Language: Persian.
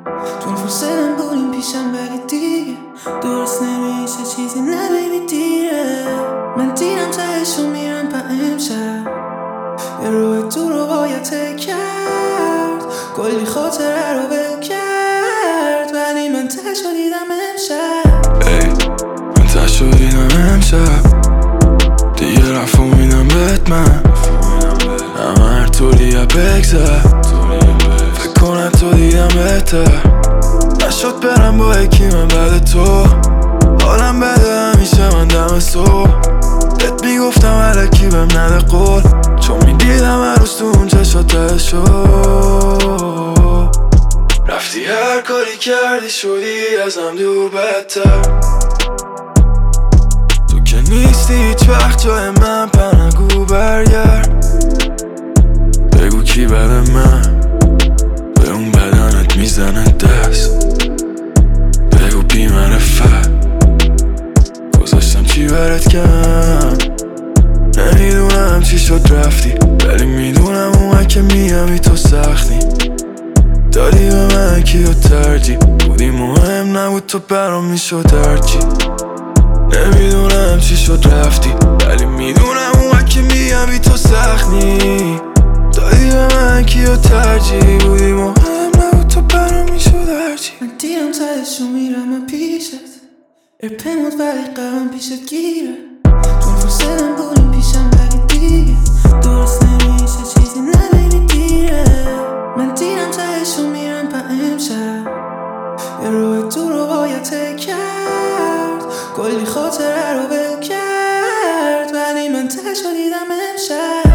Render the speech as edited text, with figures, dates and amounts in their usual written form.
تو فرصتم بودیم پیشم ولی دیگه درست نمیشه چیزی نه بیبی دیره. من دیدم تهشو میرم پا امشب یه روی تو رو باید تک کرد، کلی خاطره رو بگو کرد، ولی من تهشو دیدم امشب. ای من تهشو دیدم امشب، دیگه رفت و میدم بهت من همه هر طوری بگذر، فکر کنم تو دیدم بهتر نشد برم با یکی من بعد تو، حالم بده همیشه من دم صبح بهت میگفتم الکی بهم نده قول، چون میدیدم هر روز تو اون چشات تهشو رفتی هر کاری کردی شدی ازم دور بدتر. تو که نیستی هیچ وقت جای من پنگو برگرد، بگو کی بد من به اون بدنت میزنه دست، بگو بی معرفت گذاشتم چی برات کم، نمیدونم چی شد رفتی ولی میدونم اومد که میامی تو سختی، دادی به من کیو ترجیح بودی مهم نبود تو برام میشد هرچی، نمیدونم چی شد رفتی ولی میدونم اومد که میامی تو سختی، دادی به من کیو ترجیح بودی مهم نبود تو برام میشد هرچی. من دیدم تهشو میرم من پیشت ارپموت ولی قرام پیشت گیره. تو فرصتم بودیم پیشم ولی دیگه درست نمیشه چیزی نه بیبی دیره. من دیدم تهشو میرم پا امشب یه روی تو رو باید تک کرد، کلی خاطره رو بگو کرد، ولی من تهشو دیدم امشب.